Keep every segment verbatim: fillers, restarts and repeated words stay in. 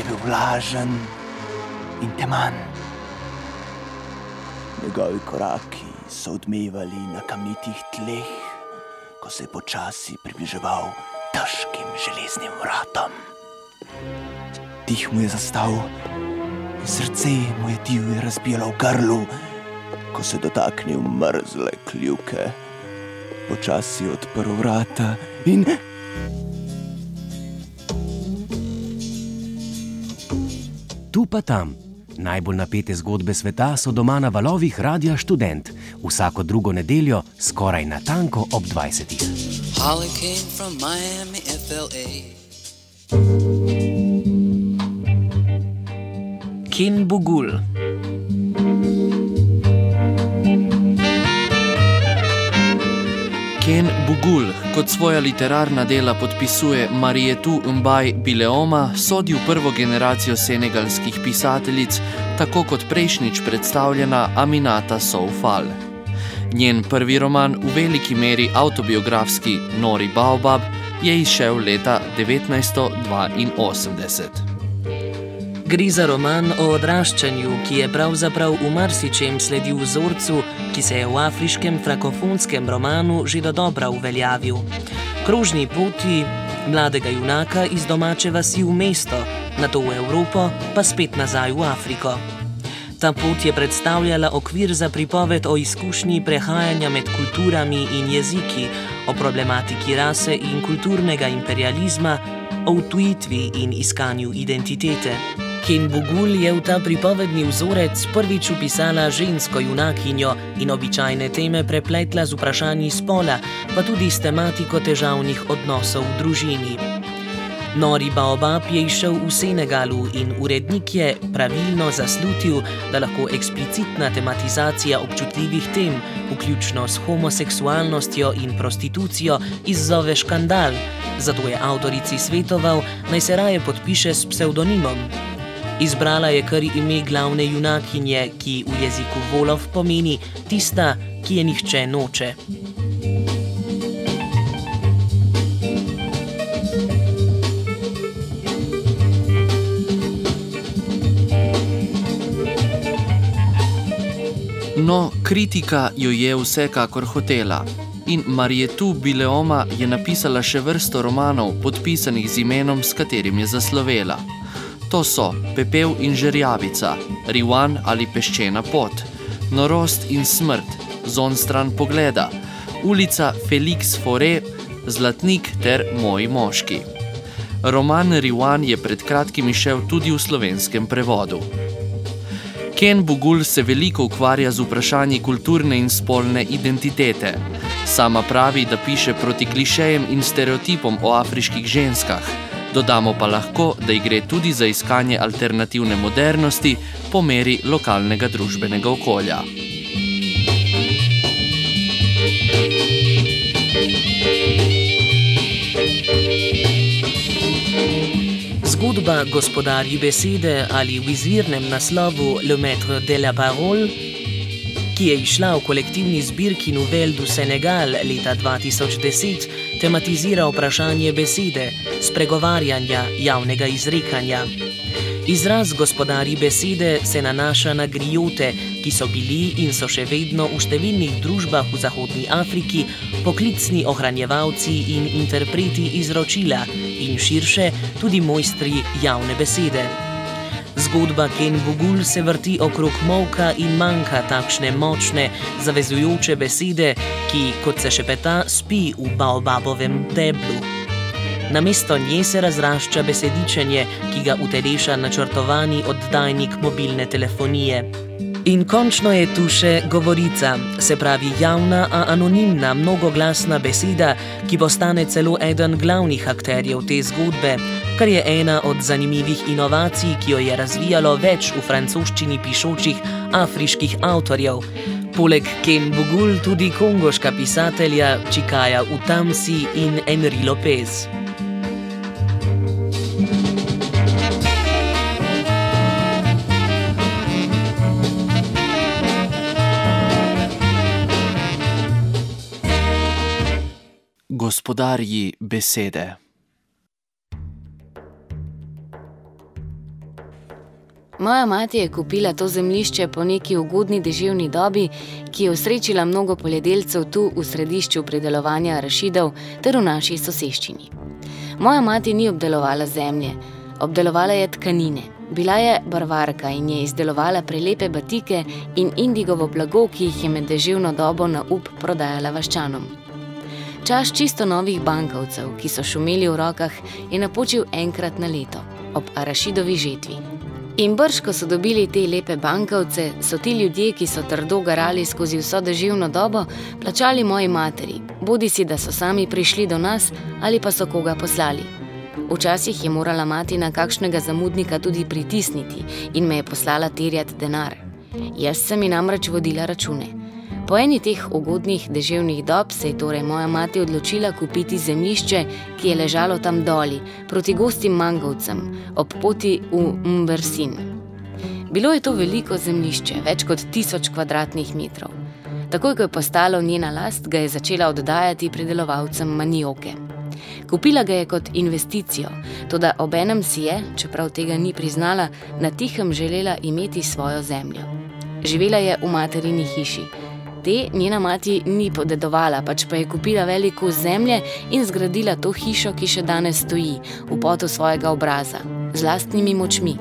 je bil vlažen in teman. Njegovi koraki so odmevali na kamnitih tleh, ko se je počasi približeval težkim železnim vratom. Dih mu je zastal in srce mu je divje razbijalo v grlu, ko se je dotaknil mrzle kljuke. Počasi odprl vrata in... Tu pa tam. Najbolj napete zgodbe sveta so doma na valovih Radia Študent. Vsako drugo nedeljo, skoraj natanko ob dvajsetih. Holly came from Miami, F L A. Ken Bugul. Ken Bugul, kot svoja literarna dela podpisuje Marietou Mbaye Bileoma, sodi v prvo generacijo senegalskih pisateljic, tako kot prejšnjič predstavljena Aminata Sow Fall. Njen prvi roman, v veliki meri avtobiografski Nori Baobab, je izšel leta devetnajststo dvainosemdeset. Gre za roman o odraščanju, ki je pravzaprav v marsičem sledil vzorcu, ki se je v afriškem frankofonskem romanu že dodobra uveljavil. Krožni poti mladega junaka iz domače vasi v mesto, nato v Evropo, pa spet nazaj v Afriko. Ta pot je predstavljala okvir za pripoved o izkušnji prehajanja med kulturami in jeziki, o problematiki rase in kulturnega imperializma, o utujitvi in iskanju identitete. Ken Bugul je v ta pripovedni vzorec prvič vpisala žensko junakinjo in običajne teme prepletla z vprašanji spola, pa tudi s tematiko težavnih odnosov v družini. Nori Baobab je izšel v Senegalu in urednik je pravilno zaslutil, da lahko eksplicitna tematizacija občutljivih tem, vključno s homoseksualnostjo in prostitucijo, izzove škandal, zato je avtorici svetoval, naj se raje podpiše s psevdonimom. Izbrala je kar ime glavne junakinje, ki v jeziku Volov pomeni tista, ki je nihče noče. No, kritika jo je vsekakor hotela. In Marietou Bileoma je napisala še vrsto romanov, podpisanih z imenom, s katerim je zaslovela. To so Pepel in žerjavica, Riwan ali peščena pot, Norost in smrt, Zon stran pogleda, Ulica Felix Fauré, Zlatnik ter Moji moški. Roman Riwan je pred kratkim izšel tudi v slovenskem prevodu. Ken Bugul se veliko ukvarja z vprašanji kulturne in spolne identitete. Sama pravi, da piše proti klišejem in stereotipom o afriških ženskah. Dodamo pa lahko, da gre tudi za iskanje alternativne modernosti po meri lokalnega družbenega okolja. Zgodba Gospodarji besede ali v izvirnem naslovu Le Maître de la Parole, ki je izšla v kolektivni zbirki novel du Senegal leta dva tisoč deset, tematizira vprašanje besede, spregovarjanja, javnega izrekanja. Izraz Gospodarji besede se nanaša na griote, ki so bili in so še vedno v številnih družbah v Zahodni Afriki poklicni ohranjevalci in interpreti izročila in širše tudi mojstri javne besede. Zgodba Ken Bugul se vrti okrog molka in manjka takšne močne, zavezujoče besede, ki, kot se šepeta, spi v baobabovem deblu. Namesto nje se razrašča besedičenje, ki ga uteleša načrtovani oddajnik mobilne telefonije. In končno je tu še govorica, se pravi javna, a anonimna, mnogoglasna beseda, ki postane celo eden glavnih akterjev te zgodbe, kar je ena od zanimivih inovacij, ki jo je razvijalo več v francoščini pišočih afriških avtorjev. Poleg Ken Bugul tudi kongoška pisatelja Chikaya Utamsi in Henri Lopez. Gospodarji besede. Moja mati je kupila to zemljišče po neki ugodni deževni dobi, ki je osrečila mnogo poljedelcev tu v središču pridelovanja arašidov ter v naši soseščini. Moja mati ni obdelovala zemlje, obdelovala je tkanine. Bila je barvarka in je izdelovala prelepe batike in indigovo blago, ki jih je med deževno dobo na up prodajala vaščanom. Čas čisto novih bankovcev, ki so šumeli v rokah, je napočil enkrat na leto, ob arašidovi žetvi. In brž, ko so dobili te lepe bankovce, so ti ljudje, ki so trdo garali skozi vso deževno dobo, plačali moji materi, bodisi da so sami prišli do nas ali pa so koga poslali. Včasih je morala mati na kakšnega zamudnika tudi pritisniti in me je poslala terjat denar. Jaz sem ji namreč vodila račune. Po eni teh ugodnih deževnih dob se je torej moja mati odločila kupiti zemljišče, ki je ležalo tam doli, proti gostim mangovcem, ob poti v Mbersin. Bilo je to veliko zemljišče, več kot tisoč kvadratnih metrov. Takoj, ko je postalo njena last, ga je začela oddajati pridelovalcem manioke. Kupila ga je kot investicijo, toda obenem si je, čeprav tega ni priznala, na tihem želela imeti svojo zemljo. Živela je v materini hiši. Te njena mati ni podedovala, pač pa je kupila veliko zemlje in zgradila to hišo, ki še danes stoji, v potu svojega obraza, z lastnimi močmi.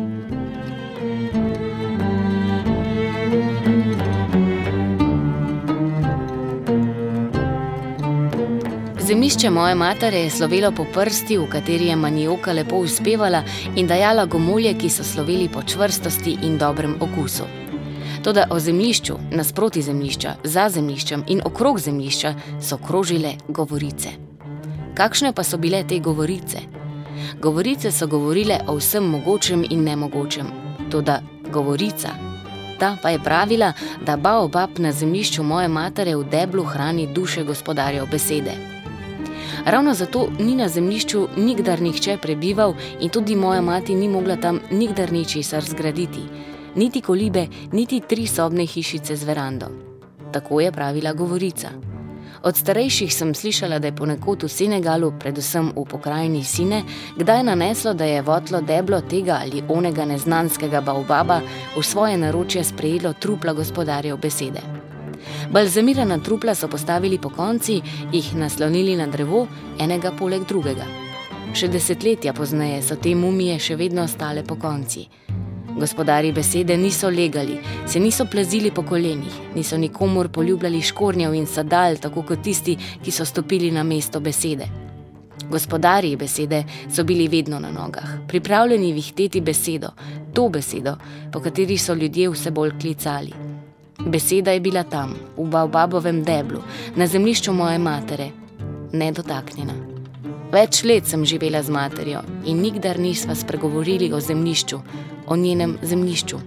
Zemljišče moje matere je slovelo po prsti, v kateri je manioka lepo uspevala in dajala gomolje, ki so sloveli po čvrstosti in dobrem okusu. Toda o zemljišču, nasproti zemljišča, za zemljiščem in okrog zemljišča so krožile govorice. Kakšne pa so bile te govorice? Govorice so govorile o vsem mogočem in nemogočem. Toda govorica, ta pa je pravila, da baobab na zemljišču moje matere v deblu hrani duše gospodarjev besede. Ravno zato ni na zemljišču nikdar nihče prebival in tudi moja mati ni mogla tam nikdar ničesar zgraditi. Niti kolibe, niti tri sobne hišice z verando. Tako je pravila govorica. Od starejših sem slišala, da je ponekod v Senegalu, predvsem v pokrajini Sine, kdaj naneslo, da je votlo deblo tega ali onega neznanskega baobaba v svoje naročje sprejelo trupla gospodarjev besede. Balzamirana trupla so postavili po konci, jih naslonili na drevo, enega poleg drugega. Še desetletja pozneje so te mumije še vedno ostale po konci. Gospodarji besede niso legali, se niso plazili po kolenih, niso nikomur poljubljali škornjev in sadal, tako kot tisti, ki so stopili na mesto besede. Gospodarji besede so bili vedno na nogah, pripravljeni vihteti besedo, to besedo, po kateri so ljudje vse bolj klicali. Beseda je bila tam, v baobabovem deblu, na zemljišču moje matere, nedotaknjena. Več let sem živela z materjo in nikdar nisva spregovorili o zemljišču, o njenem zemljišču.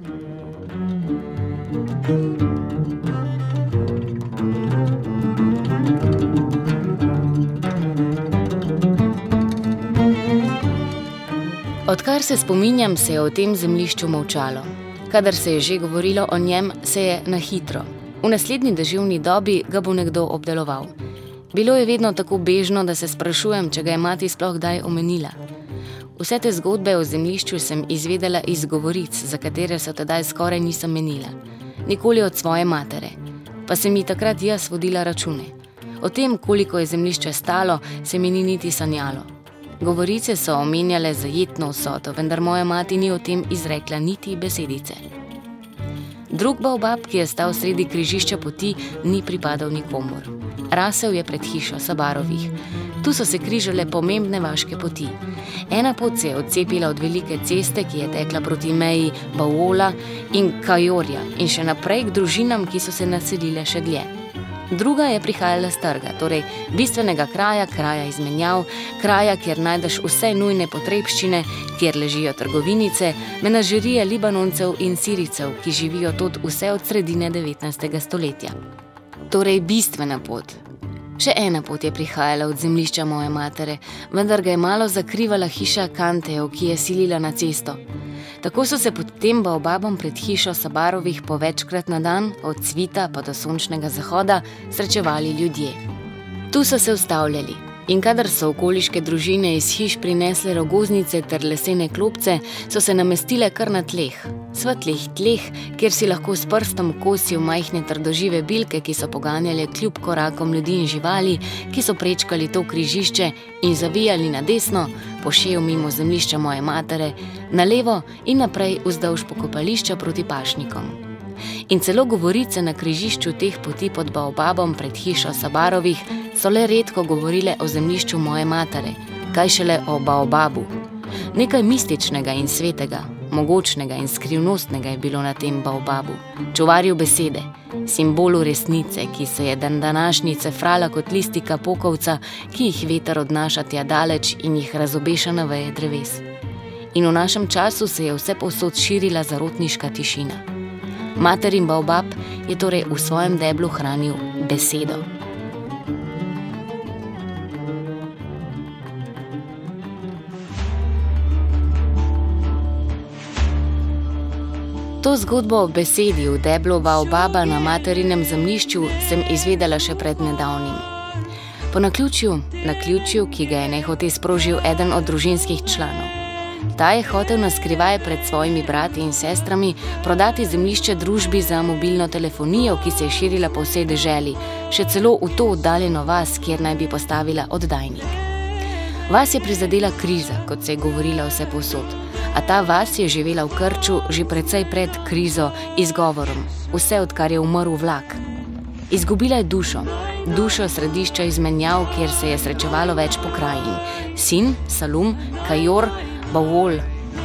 Odkar se spominjam, se je o tem zemljišču molčalo. Kadar se je že govorilo o njem, se je na hitro. V naslednji deževni dobi ga bo nekdo obdeloval. Bilo je vedno tako bežno, da se sprašujem, če ga je mati sploh kdaj omenila. Vse te zgodbe o zemljišču sem izvedela iz govoric, za katere so tedaj skoraj nisem menila. Nikoli od svoje matere. Pa sem mi takrat jaz vodila račune. O tem, koliko je zemljišče stalo, se mi ni niti sanjalo. Govorice so omenjale zajetno vsoto, vendar moja mati ni o tem izrekla niti besedice. Drug baobab, ki je stal sredi križišča poti, ni pripadal nikomur. Rasel je pred hišo Sabarovih. Tu so se križale pomembne vaške poti. Ena pot se je odcepila od velike ceste, ki je tekla proti meji Baola in Kajorja in še naprej k družinam, ki so se naselile še dlje. Druga je prihajala s trga, torej bistvenega kraja, kraja izmenjav, kraja, kjer najdeš vse nujne potrebščine, kjer ležijo trgovinice, menažerije Libanoncev in Siricev, ki živijo tod vse od sredine devetnajstega stoletja. Torej bistvena pot. Še ena pot je prihajala od zemljišča moje matere, vendar ga je malo zakrivala hiša Kantejev, ki je silila na cesto. Tako so se pod tem baobabom pred hišo Sabarovih po večkrat na dan, od svita pa do sončnega zahoda, srečevali ljudje. Tu so se ustavljali, In kadar so okoliške družine iz hiš prinesle rogoznice ter lesene klopce, so se namestile kar na tleh. Svetlih tleh, kjer si lahko s prstom kosil majhne trdožive bilke, ki so poganjale kljub korakom ljudi in živali, ki so prečkali to križišče in zavijali na desno, pošel mimo zemljišča moje matere, na levo in naprej vzdolž pokopališča proti pašnikom. In celo govorice na križišču teh poti pod baobabom pred hišo Sabarovih so le redko govorile o zemljišču moje matere, kaj šele o baobabu. Nekaj mističnega in svetega, mogočnega in skrivnostnega je bilo na tem baobabu, čuvarju besede, simbolu resnice, ki se je dan današnji cefrala kot listika pokovca, ki jih veter odnaša tja daleč in jih razobeša na veje dreves. In v našem času se je vse povsod širila zarotniška tišina. Materin baobab je torej v svojem deblu hranil besedo. To zgodbo o besedi v deblu baobaba na materinem zemljišču sem izvedela še pred nedavnim. Po naključju, naključju, ki ga je nehote sprožil eden od družinskih članov. Ta je hotel na skrivaj pred svojimi brati in sestrami prodati zemljišče družbi za mobilno telefonijo, ki se je širila po vsej deželi, še celo v to oddaljeno vas, kjer naj bi postavila oddajnik. Vas je prizadela kriza, kot se je govorila vse povsod, a ta vas je živela v krču že precej pred krizo izgovorom, vse odkar je umrl vlak. Izgubila je dušo, dušo središča izmenjav, kjer se je srečevalo več pokrajin. Sin, Salum, Kajor, Bavol.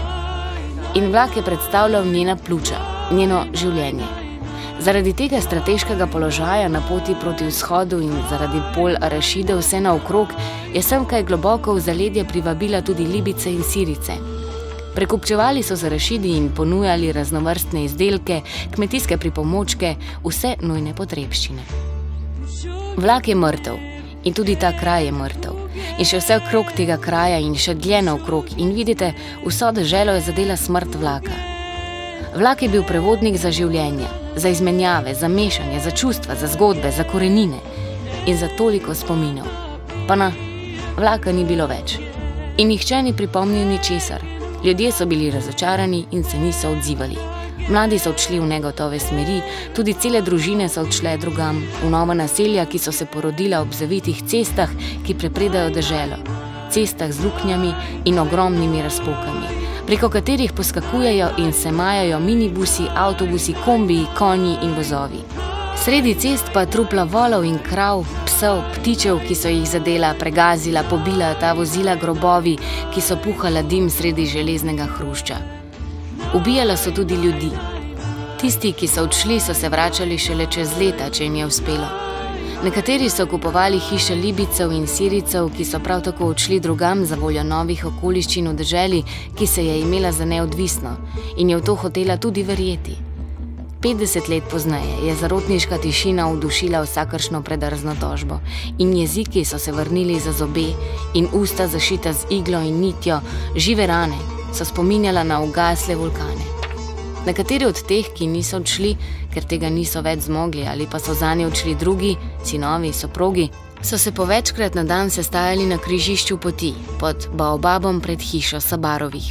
In vlak je predstavljal njena pljuča, njeno življenje. Zaradi tega strateškega položaja na poti proti vzhodu in zaradi pol arašide vse naokrog je semkaj globoko v zaledje privabila tudi Libice in Sirice. Prekupčevali so z arašidi in ponujali raznovrstne izdelke, kmetijske pripomočke, vse nujne potrebščine. Vlak je mrtev in tudi ta kraj je mrtev. In še vse okrog tega kraja in še dlje naokrog in vidite, vso deželo je zadela smrt vlaka. Vlak je bil prevodnik za življenje, za izmenjave, za mešanje, za čustva, za zgodbe, za korenine in za toliko spominov. Pa na, vlaka ni bilo več. In nihče ni pripomnil ničesar. Ljudje so bili razočarani in se niso odzivali. Mladi so odšli v negotove smeri, tudi cele družine so odšle drugam, v nova naselja, ki so se porodila ob zavitih cestah, ki prepredajo deželo. Cestah z luknjami in ogromnimi razpokami, preko katerih poskakujejo in se majajo minibusi, avtobusi, kombiji, konji in vozovi. Sredi cest pa trupla volov in krav, psov, ptičev, ki so jih zadela, pregazila, pobila ta vozila grobovi, ki so puhala dim sredi železnega hrušča. Ubijala so tudi ljudi. Tisti, ki so odšli, so se vračali šele čez leta, če jim je uspelo. Nekateri so kupovali hiše Libicev in Siricev, ki so prav tako odšli drugam za voljo novih okoliščin v deželi, ki se je imela za neodvisno in je v to hotela tudi verjeti. petdeset let pozneje je zarotniška tišina udušila vsakršno predrzno tožbo in jeziki so se vrnili za zobe in usta zašita z iglo in nitjo, žive rane so spominjala na ugasle vulkane. Nekateri od teh, ki niso odšli, ker tega niso več zmogli ali pa so zanje odšli drugi, sinovi, soprogi, so se po večkrat na dan sestajali na križišču poti pod baobabom pred hišo Sabarovih.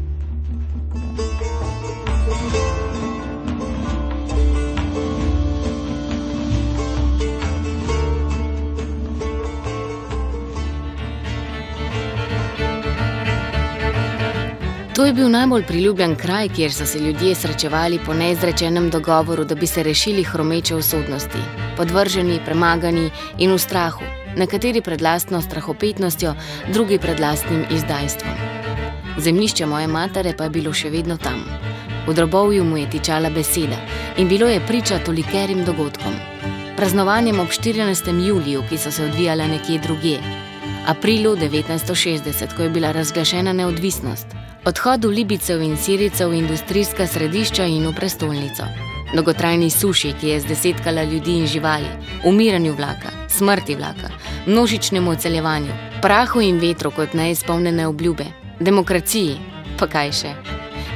To je bil najbolj priljubljen kraj, kjer so se ljudje srečevali po neizrečenem dogovoru, da bi se rešili hromeče usodnosti, podvrženi, premagani in v strahu, nekateri pred lastno strahopetnostjo, drugi pred lastnim izdajstvom. Zemljišče moje matere pa je bilo še vedno tam. V drobovju mu je tičala beseda in bilo je priča tolikerim dogodkom. Praznovanjem ob štirinajstem juliju, ki so se odvijala nekje drugje, aprilu devetnajststo šestdeset, ko je bila razglašena neodvisnost, odhodu Libicev in Siricev v industrijska središča in v prestolnico, dolgotrajni suši, ki je zdesetkala ljudi in živali, umiranju vlaka, smrti vlaka, množičnemu odseljevanju, prahu in vetru kot neizpolnjene obljube, demokraciji, pa kaj še.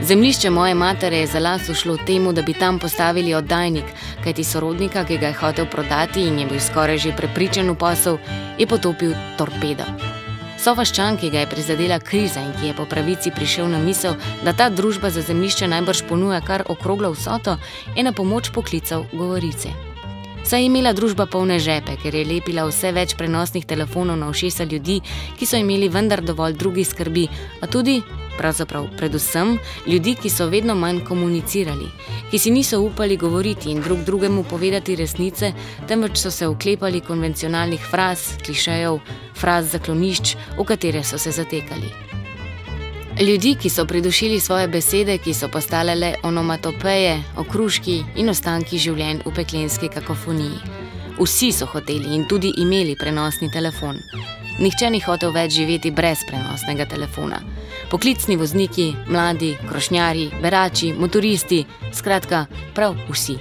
Zemljišče moje matere je za las ušlo temu, da bi tam postavili oddajnik, kajti sorodnika, ki ga je hotel prodati in je bil skoraj že prepričan v posel, je potopil torpedo. Sovaščan, ki ga je prizadela kriza in ki je po pravici prišel na misel, da ta družba za zemljišče najbrž ponuja kar okroglo vsoto, je na pomoč poklical govorice. Saj je imela družba polne žepe, ker je lepila vse več prenosnih telefonov na ušesa ljudi, ki so imeli vendar dovolj drugih skrbi, a tudi, pravzaprav predvsem, ljudi, ki so vedno manj komunicirali, ki si niso upali govoriti in drug drugemu povedati resnice, temveč so se oklepali konvencionalnih fraz, klišejev, fraz zaklonišč, v katere so se zatekali. Ljudi, ki so pridušili svoje besede, ki so postale le onomatopeje, okruški in ostanki življenj v peklenski kakofoniji. Vsi so hoteli in tudi imeli prenosni telefon. Nihče ni hotel več živeti brez prenosnega telefona. Poklicni vozniki, mladi, krošnjarji, berači, motoristi, skratka, prav vsi.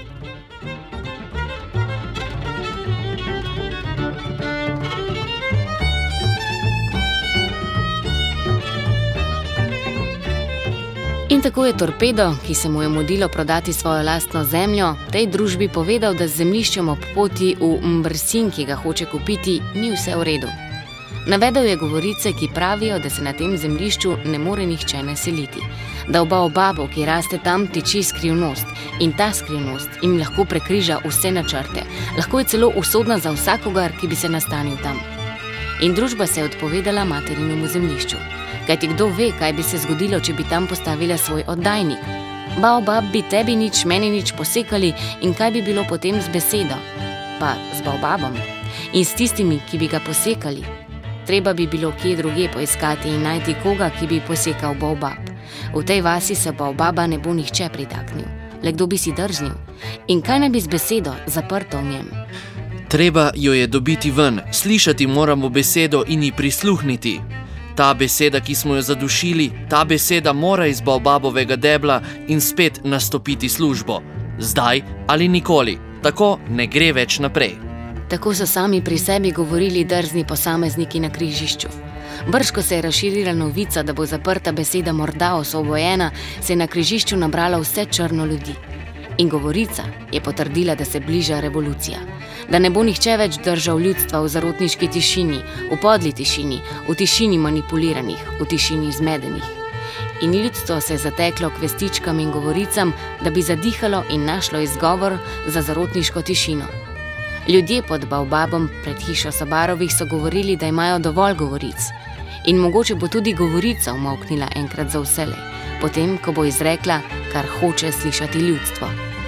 In tako je torpedo, ki se mu je mudilo prodati svojo lastno zemljo, tej družbi povedal, da z zemljiščem ob poti v Mbrsin, ki ga hoče kupiti, ni vse v redu. Navedel je govorice, ki pravijo, da se na tem zemljišču ne more nihče naseliti, da v baobabu, ki raste tam, tiči skrivnost in ta skrivnost jim lahko prekriža vse načrte, lahko je celo usodna za vsakogar, ki bi se nastanil tam. In družba se je odpovedala materinemu zemljišču. Kajti kdo ve, kaj bi se zgodilo, če bi tam postavila svoj oddajnik. Baobab bi tebi nič, meni nič posekali in kaj bi bilo potem z besedo? Pa z baobabom. In s tistimi, ki bi ga posekali. Treba bi bilo kje druge poiskati in najti koga, ki bi posekal baobab. V tej vasi se baobaba ne bo nihče pritaknil. Le kdo bi si drznil? In kaj naj bi z besedo zaprto v njem? Treba jo je dobiti ven, slišati moramo besedo in ji prisluhniti. Ta beseda, ki smo jo zadušili, ta beseda mora iz baobabovega debla in spet nastopiti službo. Zdaj ali nikoli. Tako ne gre več naprej. Tako so sami pri sebi govorili drzni posamezniki na križišču. Brž, ko se je razširila novica, da bo zaprta beseda morda osvobojena, se je na križišču nabralo vse črno ljudi. In govorica je potrdila, da se bliža revolucija. Da ne bo nihče več držal ljudstva v zarotniški tišini, v podli tišini, v tišini manipuliranih, v tišini zmedenih. In ljudstvo se je zateklo k vestičkam in govoricam, da bi zadihalo in našlo izgovor za zarotniško tišino. Ljudje pod baobabom pred hišo Sabarovih so govorili, da imajo dovolj govoric. In mogoče bo tudi govorica umolknila enkrat za vselej, potem, ko bo izrekla, kar hoče slišati ljudstvo.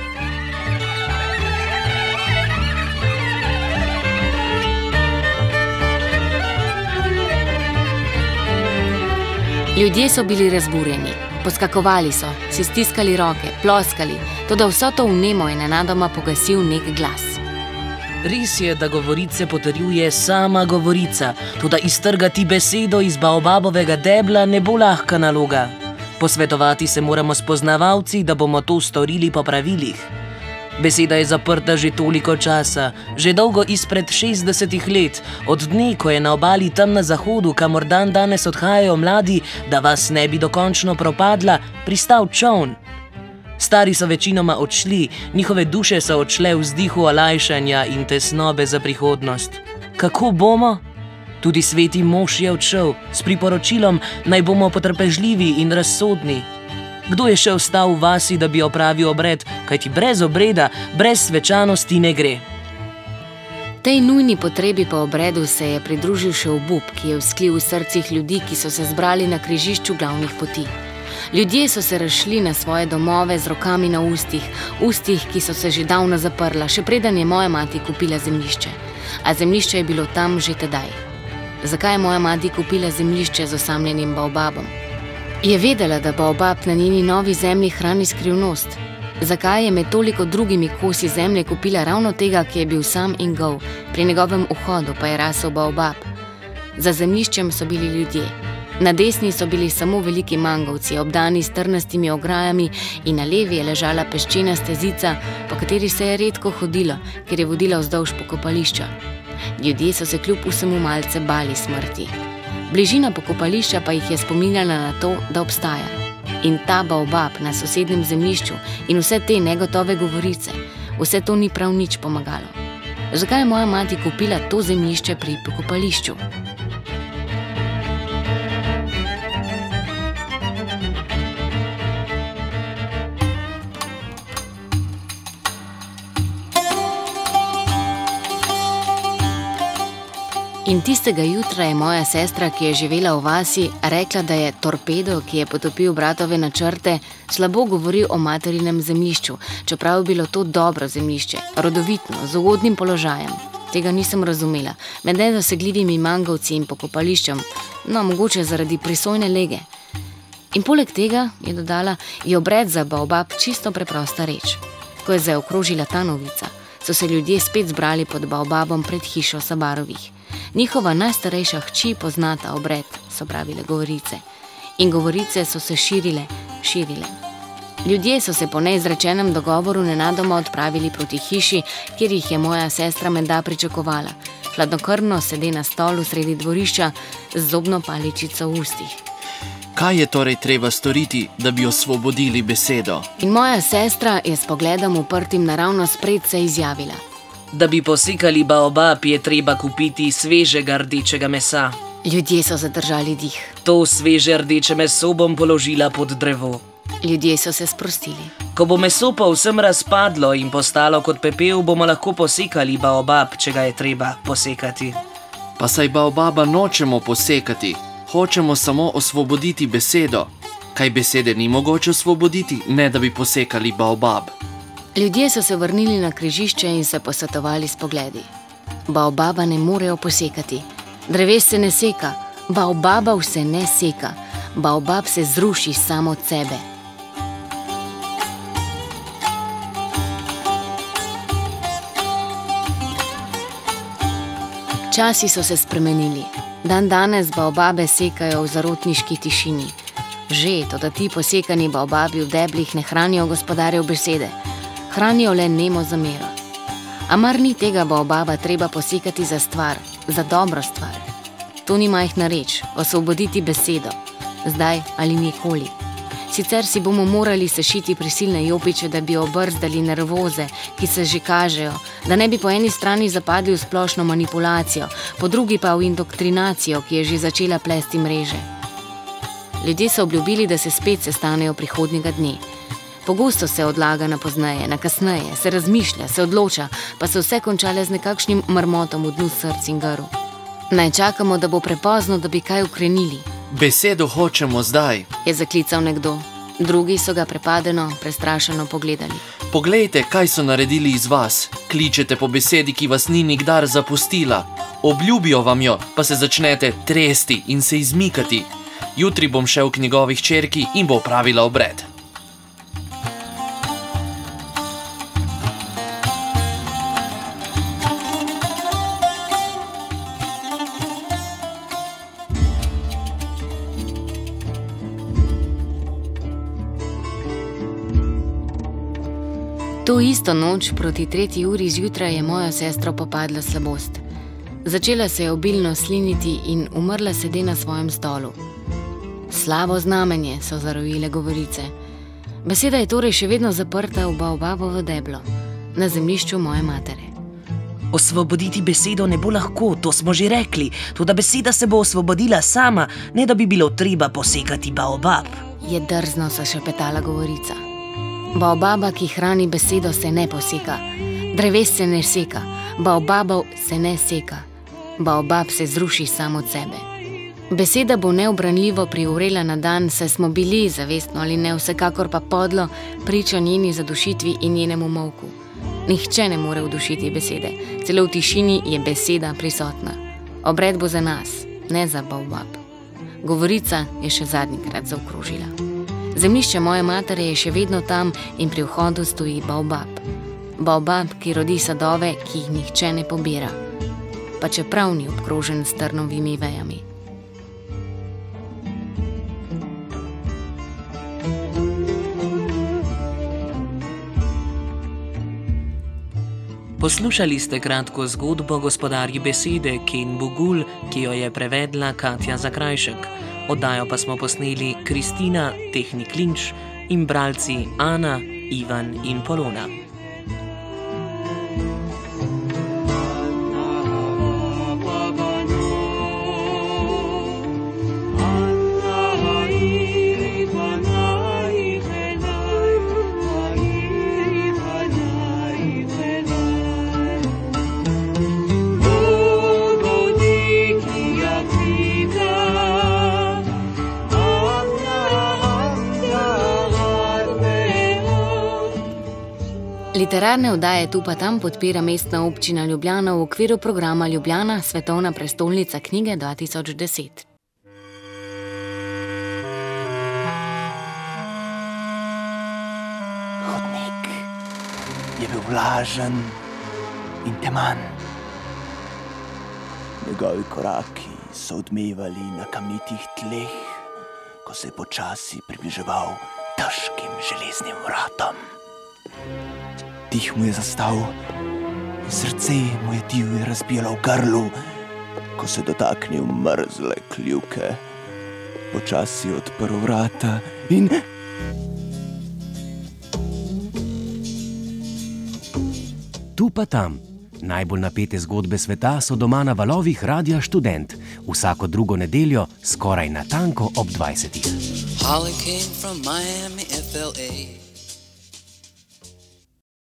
Ljudje so bili razburjeni, poskakovali so, si stiskali roke, ploskali, toda vso to vnemo je nenadoma pogasil nek glas. Res je, da govorice potrjuje sama govorica, toda iztrgati besedo iz baobabovega debla ne bo lahka naloga. Posvetovati se moramo s poznavalci, da bomo to storili po pravilih. Beseda je zaprta že toliko časa, že dolgo izpred šestdesetih let, od dne, ko je na obali tam na zahodu, kamor dan danes odhajajo mladi, da vas ne bi dokončno propadla, pristal čoln. Stari so večinoma odšli, njihove duše so odšle v vzdihu olajšanja in tesnobe za prihodnost. Kako bomo? Tudi sveti mož je odšel s priporočilom, naj bomo potrpežljivi in razsodni. Kdo je še ostal v vasi, da bi opravil obred, kajti brez obreda, brez svečanosti ne gre. Tej nujni potrebi po obredu se je pridružil še obup, ki je vzklil v srcih ljudi, ki so se zbrali na križišču glavnih poti. Ljudje so se razšli na svoje domove z rokami na ustih, ustih, ki so se že davno zaprla, še preden je moja mati kupila zemljišče. A zemljišče je bilo tam že tedaj. Zakaj je moja mati kupila zemljišče z osamljenim baobabom? Je vedela, da baobab na njeni novi zemlji hrani skrivnost. Zakaj je med toliko drugimi kosi zemlje kupila ravno tega, ki je bil sam in gol, pri njegovem vhodu pa je rasel baobab? Za zemljiščem so bili ljudje. Na desni so bili samo veliki mangovci, obdani s trnastimi ograjami, in na levi je ležala peščena stezica, po kateri se je redko hodilo, ker je vodila vzdolž pokopališča. Ljudje so se kljub vsemu malce bali smrti. Bližina pokopališča pa jih je spominjala na to, da obstaja. In ta baobab na sosednjem zemljišču in vse te negotove govorice, vse to ni prav nič pomagalo. Zakaj je moja mati kupila to zemljišče pri pokopališču? In tistega jutra je moja sestra, ki je živela v vasi, rekla, da je torpedo, ki je potopil bratove načrte, slabo govoril o materinem zemljišču, čeprav je bilo to dobro zemljišče, rodovitno, z ugodnim položajem. Tega nisem razumela, med nedosegljivimi mangovci in pokopališčem, no, mogoče zaradi prisojne lege. In poleg tega, je dodala, je obred za baobab čisto preprosta reč. Ko je zaokrožila ta novica, so se ljudje spet zbrali pod baobabom pred hišo Sabarovih. Njihova najstarejša hči pozna ta obred, so pravile govorice. In govorice so se širile, širile. Ljudje so se po neizrečenem dogovoru nenadoma odpravili proti hiši, kjer jih je moja sestra menda pričakovala. Hladnokrvno sede na stolu sredi dvorišča z zobno paličico v ustih. Kaj je torej treba storiti, da bi osvobodili besedo? In moja sestra je s pogledom uprtim naravnost predse izjavila. Da bi posekali baobab, je treba kupiti svežega rdečega mesa. Ljudje so zadržali dih. To sveže rdeče meso bom položila pod drevo. Ljudje so se sprostili. Ko bo meso povsem razpadlo in postalo kot pepel, bomo lahko posekali baobab, če ga je treba posekati. Pa saj baobaba nočemo posekati, hočemo samo osvoboditi besedo. Kaj besede ni mogoče osvoboditi, ne da bi posekali baobab? Ljudje so se vrnili na križišče in se posvetovali s pogledi. Baobaba ne morejo posekati. Dreves se ne seka, baobaba se ne seka. Baobab se zruši sam od sebe. Časi so se spremenili. Dan danes baobabe sekajo v zarotniški tišini. Že, toda ti posekani baobabi v deblih ne hranijo gospodarjev besede. Hranijo le nemo zamero. A mar ni tega baobaba treba posekati za stvar, za dobro stvar? To ni majhna reč, osvoboditi besedo. Zdaj ali nikoli. Sicer si bomo morali sešiti prisilne jopiče, da bi obrzdali nervoze, ki se že kažejo, da ne bi po eni strani zapadli v splošno manipulacijo, po drugi pa v indoktrinacijo, ki je že začela plesti mreže. Ljudje so obljubili, da se spet sestanejo prihodnjega dne. Pogosto se odlaga na pozneje, na kasneje, se razmišlja, se odloča, pa se vse končale z nekakšnim mrmotom v dnu src in grl. Naj čakamo, da bo prepozno, da bi kaj ukrenili. Besedo hočemo zdaj, je zaklical nekdo. Drugi so ga prepadeno, prestrašeno pogledali. Poglejte, kaj so naredili iz vas. Kličete po besedi, ki vas ni nikdar zapustila. Obljubijo vam jo, pa se začnete tresti in se izmikati. Jutri bom šel k njegovi hčerki in bo opravila obred. To isto noč proti tretji uri zjutraj je mojo sestro popadla slabost. Začela se je obilno sliniti in umrla sede na svojem stolu. Slabo znamenje, so zarojile govorice. Beseda je torej še vedno zaprta v baobabovo deblo, na zemljišču moje matere. Osvoboditi besedo ne bo lahko, to smo že rekli, toda beseda se bo osvobodila sama, ne da bi bilo treba posekati baobab. Je drzno zašepetala govorica. Baobaba, ki hrani besedo, se ne poseka. Dreves se ne seka. Baobabov se ne seka. Baobab se zruši sam od sebe. Beseda bo neobranljivo privrela na dan, saj smo bili, zavestno ali ne, vsekakor pa podlo, priča njeni zadušitvi in njenemu molku. Nihče ne more udušiti besede. Celo v tišini je beseda prisotna. Obred bo za nas, ne za baobab. Govorica je še zadnjikrat zaokrožila. Zemljišče moje matere je še vedno tam in pri vhodu stoji baobab. Baobab, ki rodi sadove, ki jih nihče ne pobira, pa čeprav ni obkrožen s trnovimi vejami. Poslušali ste kratko zgodbo Gospodarji besede Ken Bugul, ki jo je prevedla Katja Zakrajšek. Oddajo pa smo posneli Kristina, tehnik Linč in bralci Ana, Ivan in Polona. Literarne oddaje Tu pa tam podpira Mestna občina Ljubljana v okviru programa Ljubljana, Svetovna prestolnica knjige dva tisoč deset. Hodnik je bil vlažen in teman. Njegovi koraki so odmevali na kamnitih tleh, ko se je počasi približeval težkim železnim vratom. Dih mu je zastal in srce mu je divje razbijalo v grlu, ko se je dotaknil mrzle kljuke. Počasi je odprl vrata in... Tu pa tam. Najbolj napete zgodbe sveta so doma na valovih Radia Študent. Vsako drugo nedeljo, skoraj natanko ob dvajsetih. Holly came from Miami F L A.